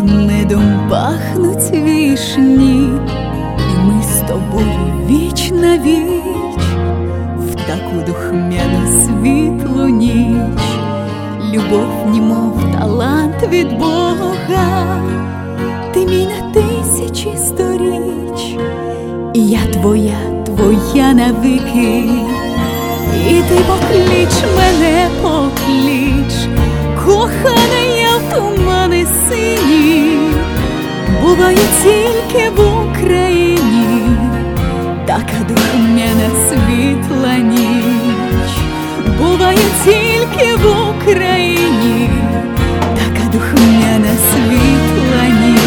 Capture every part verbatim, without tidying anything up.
медом пахнуть вішні, і ми з тобою віч на віч, в таку духмяну світлу ніч. Любов, німов талант від Бога, ти мій на тисячі сторіч, і я твоя, твоя навіки. І ти поклич мене, поклич, кохана, я в тумани сині. Буває тільки в Україні така духмяна світла ніч. Буває тільки в Україні така духмяна світла ніч.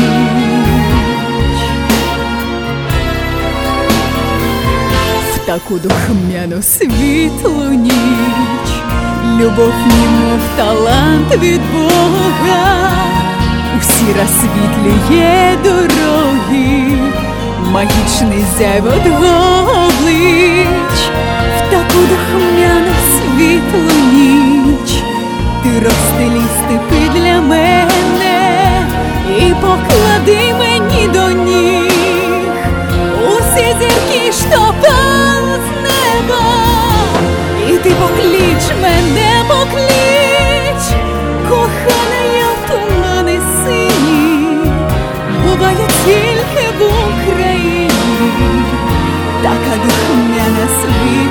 В таку духмяну світлу ніч любов, німов талант від Бога. Усі розсвітлює дороги, магічний зяйво двох облич. В таку духмяну світлу ніч ти розстелі степи для мене і поклади мені до ніг усі зірки, що падають з неба. І ти поклич мене, поклич, кохана, я в тумани сині. Буває тільки в Україні така духмяна світ.